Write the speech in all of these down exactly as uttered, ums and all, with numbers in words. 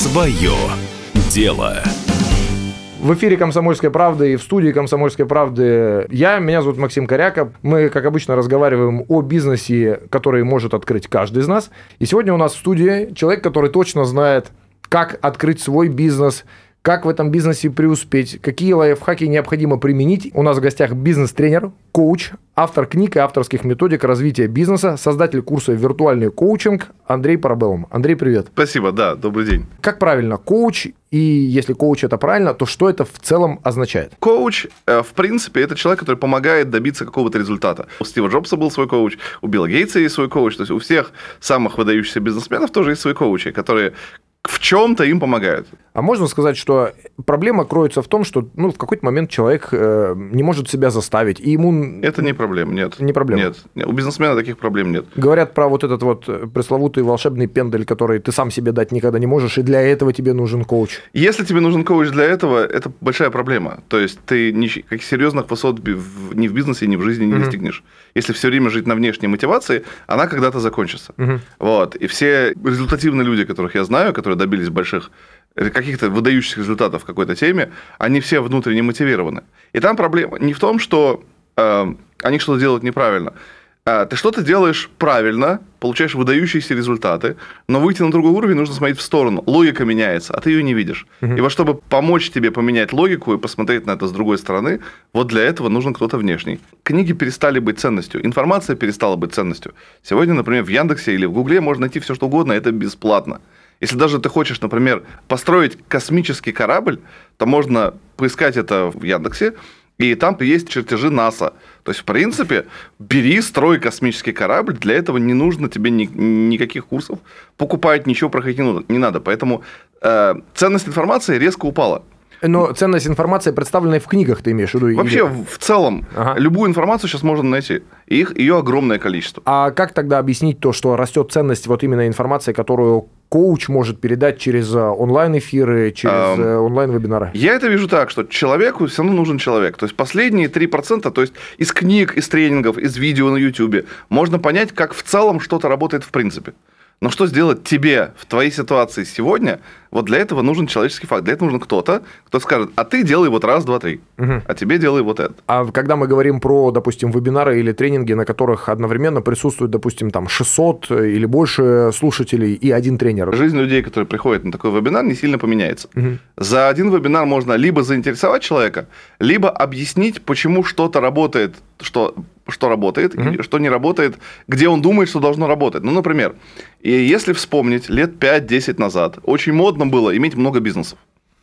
Свое дело. В эфире «Комсомольской правды» и в студии «Комсомольской правды» я, меня зовут Максим Коряка. Мы, как обычно, разговариваем о бизнесе, который может открыть каждый из нас. И сегодня у нас в студии человек, который точно знает, как открыть свой бизнес, как в этом бизнесе преуспеть, какие лайфхаки необходимо применить. У нас в гостях бизнес-тренер, коуч, автор книг и авторских методик развития бизнеса, создатель курса «Виртуальный коучинг» Андрей Парабеллум. Андрей, привет. Спасибо, да, добрый день. Как правильно коуч? И если коуч это правильно, то что это в целом означает? Коуч, в принципе, это человек, который помогает добиться какого-то результата. У Стива Джобса был свой коуч, у Билла Гейтса есть свой коуч, то есть у всех самых выдающихся бизнесменов тоже есть свои коучи, которые в чем-то им помогают. А можно сказать, что проблема кроется в том, что ну, в какой-то момент человек э, не может себя заставить, и ему... Это не проблема, нет. Не проблема? Нет, у бизнесмена таких проблем нет. Говорят про вот этот вот пресловутый волшебный пендель, который ты сам себе дать никогда не можешь, и для этого тебе нужен коуч. Если тебе нужен коуч для этого, это большая проблема. То есть ты никаких серьезных высот ни в бизнесе, ни в жизни не mm-hmm. достигнешь. Если все время жить на внешней мотивации, она когда-то закончится. Mm-hmm. Вот. И все результативные люди, которых я знаю, которые добились больших, каких-то выдающихся результатов в какой-то теме, они все внутренне мотивированы. И там проблема не в том, что э, они что-то делают неправильно. Э, ты что-то делаешь правильно, получаешь выдающиеся результаты, но выйти на другой уровень нужно смотреть в сторону. Логика меняется, а ты ее не видишь. Uh-huh. И вот чтобы помочь тебе поменять логику и посмотреть на это с другой стороны, вот для этого нужен кто-то внешний. Книги перестали быть ценностью, информация перестала быть ценностью. Сегодня, например, в Яндексе или в Гугле можно найти все, что угодно, это бесплатно. Если даже ты хочешь, например, построить космический корабль, то можно поискать это в Яндексе, и там есть чертежи НАСА. То есть, в принципе, бери, строй космический корабль, для этого не нужно тебе ни, никаких курсов, покупать ничего проходить не надо. Поэтому э, ценность информации резко упала. Но ценность информации, представленной в книгах, ты имеешь в виду? Вообще, или... в целом, ага. любую информацию сейчас можно найти. И их, ее огромное количество. А как тогда объяснить то, что растет ценность вот именно информации, которую коуч может передать через онлайн-эфиры, через а, онлайн-вебинары? Я это вижу так, что человеку все равно нужен человек. То есть, последние три процента, то есть, из книг, из тренингов, из видео на YouTube, можно понять, как в целом что-то работает в принципе. Но что сделать тебе в твоей ситуации сегодня, вот для этого нужен человеческий факт. Для этого нужен кто-то, кто скажет, а ты делай вот раз, два, три, угу. а тебе делай вот это. А когда мы говорим про, допустим, вебинары или тренинги, на которых одновременно присутствует, допустим, там шестьсот или больше слушателей и один тренер? Жизнь людей, которые приходят на такой вебинар, не сильно поменяется. Угу. За один вебинар можно либо заинтересовать человека, либо объяснить, почему что-то работает, что, что работает, угу. что не работает, где он думает, что должно работать. Ну, например, и если вспомнить, лет пять-десять назад очень модно было иметь много бизнесов.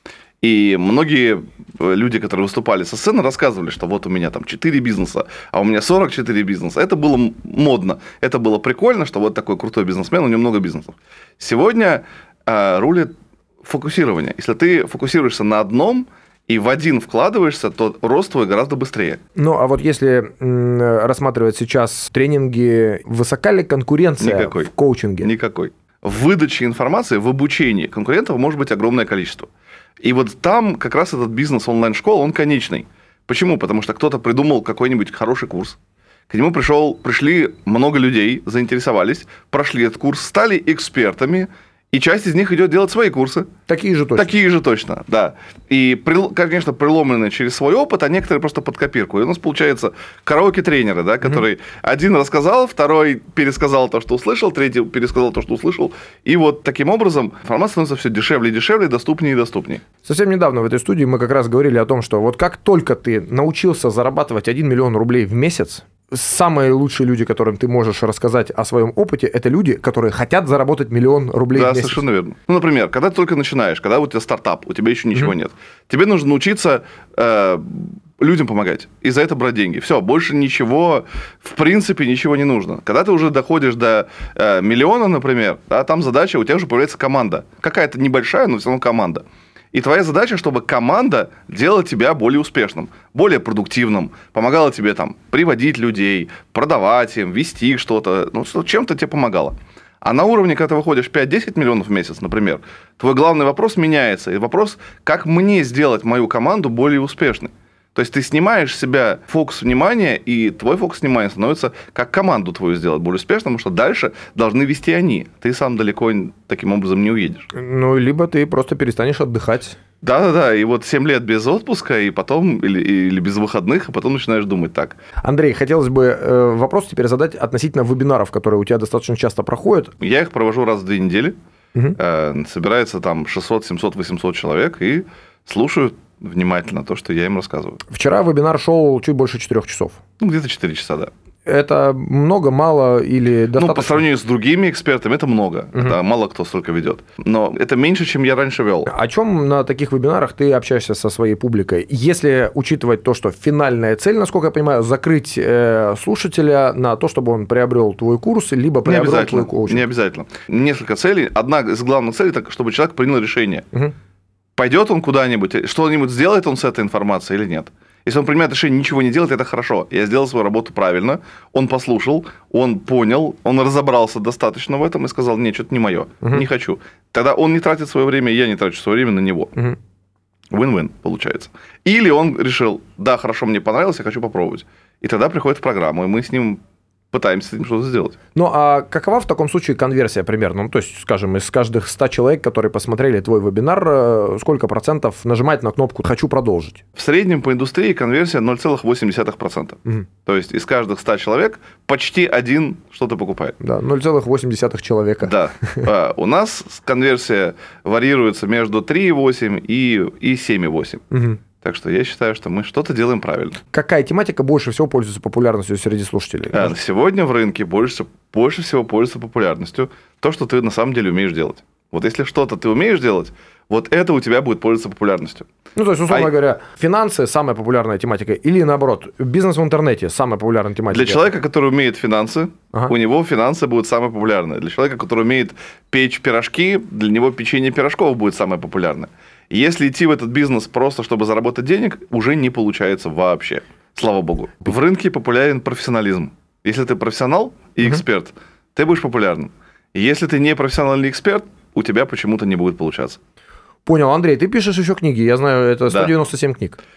И многие люди, которые выступали со сцены, рассказывали, что вот у меня там четыре бизнеса, а у меня сорок четыре бизнеса. Это было модно, это было прикольно, что вот такой крутой бизнесмен, у него много бизнесов. Сегодня э, рулит фокусирование. Если ты фокусируешься на одном и в один вкладываешься, то рост твой гораздо быстрее. Ну, а вот если м, рассматривать сейчас тренинги, высока ли конкуренция Никакой. в коучинге? Никакой. В выдаче информации, в обучении конкурентов может быть огромное количество. И вот там как раз этот бизнес онлайн-школ, он конечный. Почему? Потому что кто-то придумал какой-нибудь хороший курс. К нему пришел, пришли много людей, заинтересовались, прошли этот курс, стали экспертами, и часть из них идет делать свои курсы. Такие же точно. Такие же точно, да. И, конечно, преломленные через свой опыт, а некоторые просто под копирку. И у нас получается караоке-тренеры, да, который mm-hmm. один рассказал, второй пересказал то, что услышал, третий пересказал то, что услышал. И вот таким образом информация становится все дешевле и дешевле, доступнее и доступнее. Совсем недавно в этой студии мы как раз говорили о том, что вот как только ты научился зарабатывать один миллион рублей в месяц, самые лучшие люди, которым ты можешь рассказать о своем опыте, это люди, которые хотят заработать миллион рублей да, в месяц. Да, совершенно верно. Ну, например, когда ты только начинаешь, когда у тебя стартап, у тебя еще ничего mm-hmm. нет, тебе нужно научиться э, людям помогать и за это брать деньги. Все, больше ничего, в принципе, ничего не нужно. Когда ты уже доходишь до э, миллиона, например, да, там задача, у тебя уже появляется команда. Какая-то небольшая, но все равно команда. И твоя задача, чтобы команда делала тебя более успешным, более продуктивным, помогала тебе там приводить людей, продавать им, вести их что-то, ну, чем-то тебе помогала. А на уровне, когда ты выходишь пять-десять миллионов в месяц, например, твой главный вопрос меняется. И вопрос, как мне сделать мою команду более успешной. То есть ты снимаешь с себя фокус внимания, и твой фокус внимания становится как команду твою сделать более успешно, потому что дальше должны вести они. Ты сам далеко таким образом не уедешь. Ну, либо ты просто перестанешь отдыхать. Да-да-да, и вот семь лет без отпуска, и потом, или, или без выходных, и потом начинаешь думать так. Андрей, хотелось бы э, вопрос теперь задать относительно вебинаров, которые у тебя достаточно часто проходят. Я их провожу раз в две недели. Угу. Э, собирается там шестьсот, семьсот, восемьсот человек, и слушают внимательно то, что я им рассказываю. Вчера вебинар шел чуть больше четырех часов. Ну, где-то четыре часа, да. Это много, мало или достаточно? Ну, по сравнению с другими экспертами, это много. Угу. Это мало кто столько ведет. Но это меньше, чем я раньше вел. О чем на таких вебинарах ты общаешься со своей публикой? Если учитывать то, что финальная цель, насколько я понимаю, закрыть э, слушателя на то, чтобы он приобрел твой курс, либо приобрел твой коучинг. Не обязательно. Несколько целей. Одна из главных целей, это чтобы человек принял решение. Угу. Пойдет он куда-нибудь, что-нибудь сделает он с этой информацией или нет. Если он принимает решение ничего не делать, это хорошо. Я сделал свою работу правильно, он послушал, он понял, он разобрался достаточно в этом и сказал, нет, что-то не мое, угу. не хочу. Тогда он не тратит свое время, я не трачу свое время на него. Угу. Win-win получается. Или он решил, да, хорошо, мне понравилось, я хочу попробовать. И тогда приходит в программу, и мы с ним пытаемся с этим что-то сделать. Ну, а какова в таком случае конверсия примерно? Ну, то есть, скажем, из каждых ста человек, которые посмотрели твой вебинар, сколько процентов нажимать на кнопку «Хочу продолжить»? В среднем по индустрии конверсия ноль целых восемь десятых процента. Угу. То есть, из каждых ста человек почти один что-то покупает. Да, ноль целых восемь десятых человека. Да. У нас конверсия варьируется между три целых восемь и семь целых восемь. Угу. Так что я считаю, что мы что-то делаем правильно. Какая тематика больше всего пользуется популярностью среди слушателей? А, сегодня в рынке больше, больше всего пользуется популярностью то, что ты на самом деле умеешь делать. Вот если что-то ты умеешь делать, вот это у тебя будет пользоваться популярностью. Ну, то есть, условно а... говоря, финансы – самая популярная тематика, или наоборот, бизнес в интернете – самая популярная тематика? Для человека, который умеет финансы, ага. у него финансы будут самые популярные. Для человека, который умеет печь пирожки, для него печенье пирожков будет самое популярное. Если идти в этот бизнес просто, чтобы заработать денег, уже не получается вообще. Слава богу. В рынке популярен профессионализм. Если ты профессионал и эксперт, uh-huh. ты будешь популярным. Если ты не профессиональный эксперт, у тебя почему-то не будет получаться. Понял. Андрей, ты пишешь еще книги. Я знаю, это сто девяносто семь да. книг.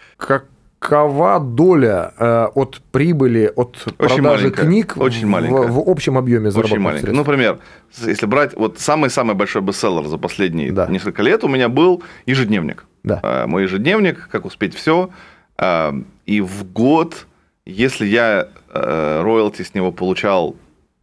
Какова доля э, от прибыли, от очень продажи маленькая, книг очень в, в, в общем объеме заработанных средств? Ну, например, если брать вот самый-самый большой бестселлер за последние да. несколько лет, у меня был ежедневник. Да. Э, мой ежедневник «Как успеть все». Э, и в год, если я э, роялти с него получал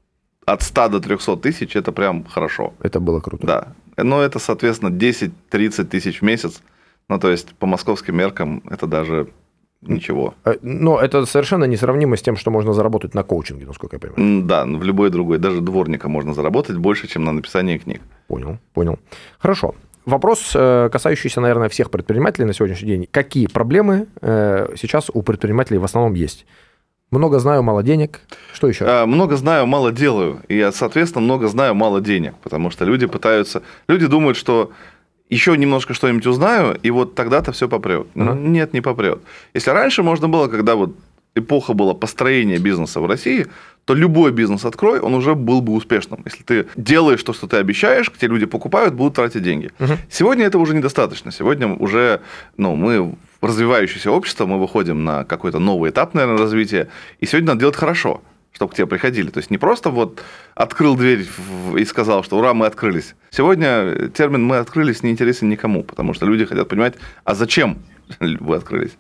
от ста до трехсот тысяч, это прям хорошо. Это было круто. Да. Но это, соответственно, десять-тридцать тысяч в месяц. Ну, то есть, по московским меркам это даже... Ничего. Но это совершенно несравнимо с тем, что можно заработать на коучинге, насколько я понимаю. Да, в любой другой, даже дворника можно заработать больше, чем на написание книг. Понял, понял. Хорошо. Вопрос, касающийся, наверное, всех предпринимателей на сегодняшний день. Какие проблемы сейчас у предпринимателей в основном есть? Много знаю, мало денег. Что еще? Много знаю, мало делаю. И, соответственно, много знаю, мало денег. Потому что люди пытаются... Люди думают, что... еще немножко что-нибудь узнаю, и вот тогда-то все попрет. Uh-huh. Нет, не попрет. Если раньше можно было, когда вот эпоха была построения бизнеса в России, то любой бизнес открой, он уже был бы успешным. Если ты делаешь то, что ты обещаешь, те люди покупают, будут тратить деньги. Uh-huh. Сегодня этого уже недостаточно. Сегодня уже ну, мы в развивающееся общество, мы выходим на какой-то новый этап, наверное, развития, и сегодня надо делать хорошо, чтобы к тебе приходили. То есть, не просто вот открыл дверь и сказал, что ура, мы открылись. Сегодня термин «мы открылись» не интересен никому, потому что люди хотят понимать, а зачем вы открылись.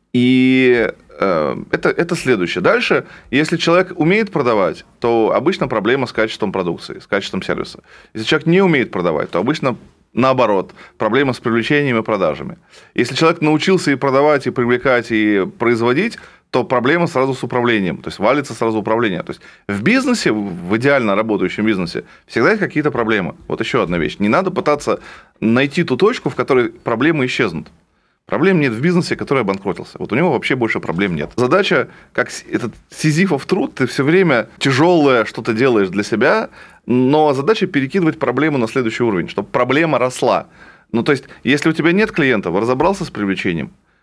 И э, это, это следующее. Дальше, если человек умеет продавать, то обычно проблема с качеством продукции, с качеством сервиса. Если человек не умеет продавать, то обычно наоборот, проблема с привлечением и продажами. Если человек научился и продавать, и привлекать, и производить, то проблема сразу с управлением, то есть валится сразу управление. То есть в бизнесе, в идеально работающем бизнесе, всегда есть какие-то проблемы. Вот еще одна вещь. Не надо пытаться найти ту точку, в которой проблемы исчезнут. Проблем нет в бизнесе, который обанкротился. Вот у него вообще больше проблем нет. Задача, как этот сизифов труд, ты все время тяжелое что-то делаешь для себя, но задача перекидывать проблему на следующий уровень, чтобы проблема росла. Ну, то есть, если у тебя нет клиентов, разобрался с привлечением,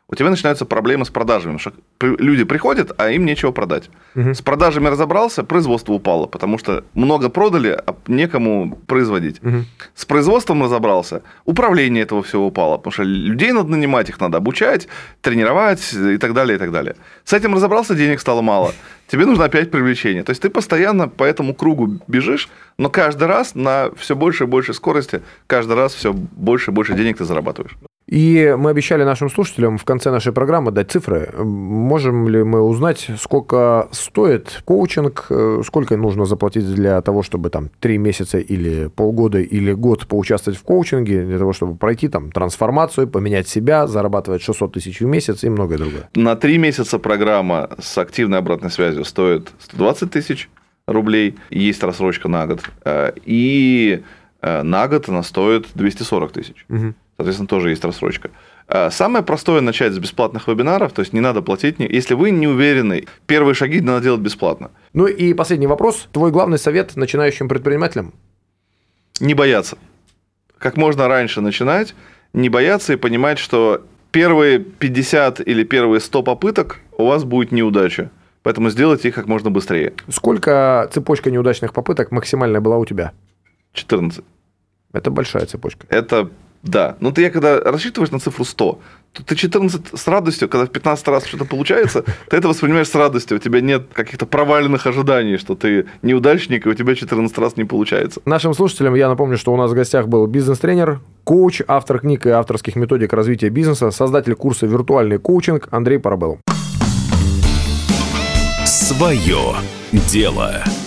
у тебя начинаются проблемы с продажами. Потому что люди приходят, а им нечего продать. Угу. С продажами разобрался, производство упало, потому что много продали, а некому производить. Угу. С производством разобрался, управление этого всего упало, потому что людей надо нанимать, их надо обучать, тренировать и так далее, и так далее. С этим разобрался, денег стало мало. Тебе нужно опять привлечение. То есть ты постоянно по этому кругу бежишь, но каждый раз на все больше и больше скорости, каждый раз все больше и больше денег ты зарабатываешь. И мы обещали нашим слушателям в конце нашей программы дать цифры. Можем ли мы узнать, сколько стоит коучинг, сколько нужно заплатить для того, чтобы там три месяца или полгода или год поучаствовать в коучинге, для того, чтобы пройти там трансформацию, поменять себя, зарабатывать шестьсот тысяч в месяц и многое другое? На три месяца программа с активной обратной связью стоит сто двадцать тысяч рублей, есть рассрочка на год, и на год она стоит двести сорок тысяч. Угу. Соответственно, тоже есть рассрочка. Самое простое начать с бесплатных вебинаров, то есть не надо платить. Если вы не уверены, первые шаги надо делать бесплатно. Ну и последний вопрос. Твой главный совет начинающим предпринимателям? Не бояться. Как можно раньше начинать, не бояться и понимать, что первые пятьдесят или первые сто попыток у вас будет неудача. Поэтому сделайте их как можно быстрее. Сколько цепочка неудачных попыток максимальная была у тебя? четырнадцать. Это большая цепочка. Это... Да, но ты я когда рассчитываешь на цифру сто, то ты четырнадцать с радостью, когда в пятнадцать раз что-то получается, ты это воспринимаешь с радостью, у тебя нет каких-то проваленных ожиданий, что ты неудачник, и у тебя четырнадцать раз не получается. Нашим слушателям я напомню, что у нас в гостях был бизнес-тренер, коуч, автор книг и авторских методик развития бизнеса, создатель курса «Виртуальный коучинг» Андрей Парабеллум. Свое дело.